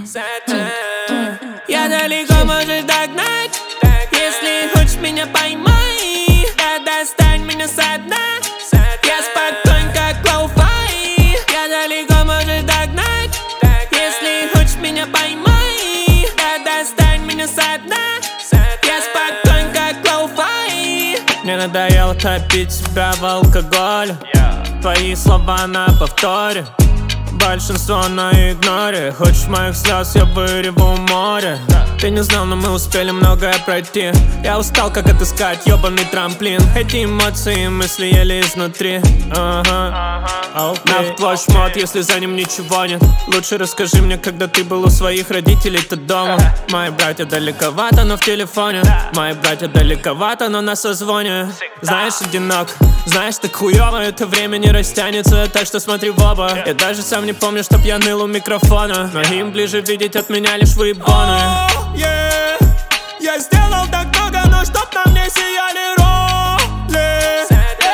Я далеко, можешь догнать. Если хочешь меня поймай, да достань меня со дна. Я спокоен, как лоу-фай. Я далеко, можешь догнать. Если хочешь меня поймай, да достань меня со дна. Я спокоен, как лоу-фай. Мне надоело топить себя в алкоголе. Твои слова на повторе, большинство на игноре. Хочешь моих слез, я выреву море. Ты не знал, но мы успели многое пройти. Я устал, как отыскать ёбаный трамплин. Эти эмоции и мысли ели изнутри. На твой шмот, если за ним ничего нет. Лучше расскажи мне, когда ты был у своих родителей-то дома. Мои братья далековато, но в телефоне. Мои братья далековато, но на созвоне. Знаешь, одинок, знаешь, так хуёво. Это время не растянется, так что смотри в оба. Я даже сам не помню, чтоб я ныл у микрофона. Но им ближе видеть от меня лишь выебоны. Я сделал так много, но чтоб на мне сияли роли.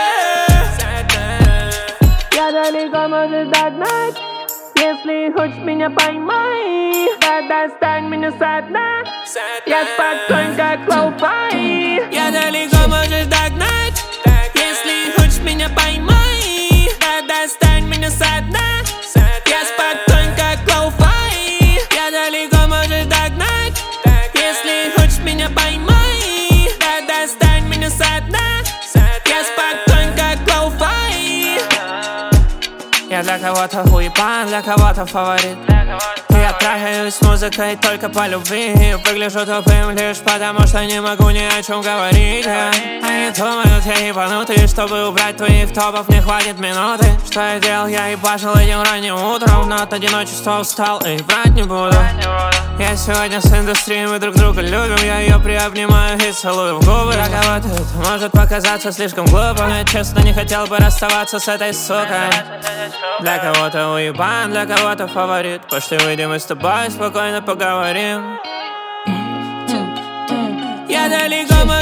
Я далеко, можешь догнать. Если хочешь меня поймай, да достань меня со дна. Я спокоен, как лоу-фай. Я далеко, можешь догнать. Если хочешь меня поймай, да достань меня со дна. Я спокоен, как лоу-фай. Я далеко, можешь догнать. Если хочешь меня поймай, да достань меня со дна. Я спокоен, как лоу-фай. Я для кого-то хуепан, для кого-то фаворит. Я трахаюсь с музыкой только по любви. Выгляжу тупым лишь потому, что не могу ни о чем говорить. Они думают, я ебанутый. Чтобы убрать твоих топов, не хватит минуты. Что я делал? Я ебашил этим ранним утром. Но от одиночества устал и врать не буду. Я сегодня с индустрией, мы друг друга любим. Я ее приобнимаю и целую в губы. Для кого-то это может показаться слишком глупо, но я честно не хотел бы расставаться с этой сукой. Для кого-то уебан, для кого-то фаворит. Пошли выйдем и с тобой спокойно поговорим. Я далеко,